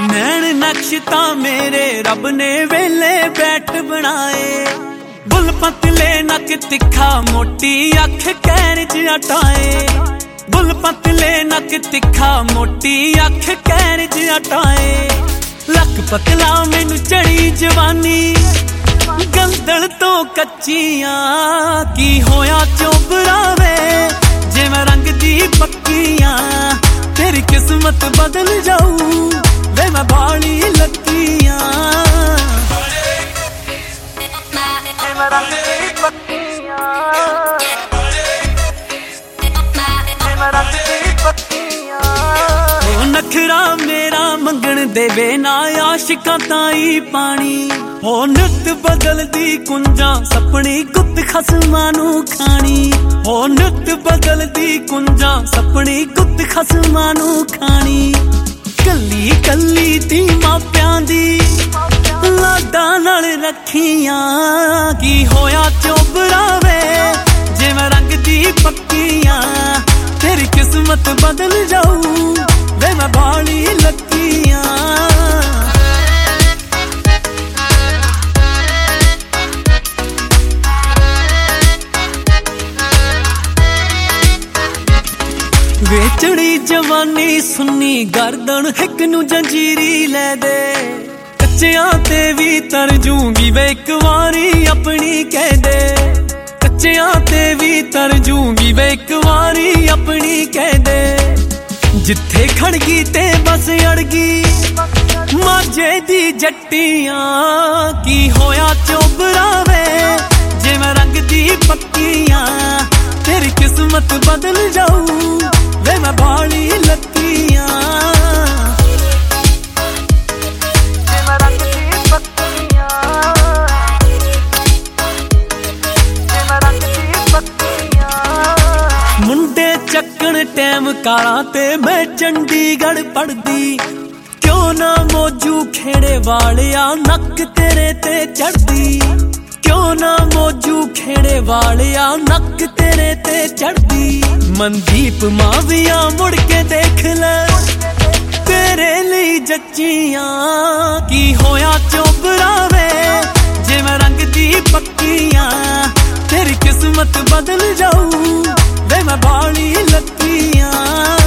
नैन नक्श तां मेरे रब ने वेले बैठ बनाए। बुल पतले नक तिखा मोटी अख कैर च अटाए। बुल पतले नक तिखा मोटी अख कैर च अटाए। लक पतला मैनू चढ़ी जवानी गंदल तो कच्चियां। की होया चोबरावे जिवें रंग दी पक्कियां। तेरी किस्मत बदल जाऊ वे मैं बाली लत्तियां। जिवें रंग दी पक्कियां। जिवें रंग दी पक्कियां। ओ नखरा मेरा मंगण देवे ना आशिकां ताई पानी। ओ नित बदलदी कुंजां सपनी कुत्त खसमां नू खानी। ओ नित बदलदी कुंजां सपनी कुत्त खसमां नू खानी। कल्ली कल्ली ती मापियां दी लाडां नाल रखियां। की होया चोबरावे जिवें रंग दी पक्कियां। तेरी किस्मत बदल जाऊ वे मैं बाली लत्तियां। वे चढ़ी जवानी सुन्नी गर्दन हिक नू जंजीरी लै दे। कच्चियां ते भी तर जूंगी वे एक वारी अपनी कह दे। कच्चियां ते भी तर जूंगी वे एक वारी अपनी कह दे। जिथे खड़गी ते बस अड़गी माजे दी जट्टियां। की होया चोबरावे जिवें रंग दी पक्कियां। तेरी किस्मत बदल जाऊ वे मैं बाली लत्तियां। जिवें रंग दी पक्कियां। जिवें रंग दी पक्कियां। मुंडे चक्कण टैम काला ते मैं चंडीगढ़ पढ़दी। क्यों ना मौजू खेड़े वालिया नक तेरे ते चढ़दी। क्यों ना मौजू खेड़े वालिया नक तेरे ते चढ़दी। मनदीप माविया मुड़ के देख ले तेरे लिए जच्चियां। की होया चोबरावे जिवें रंग दी पक्कियां। तेरी किस्मत बदल जाऊ वे मैं बाली लत्तियां।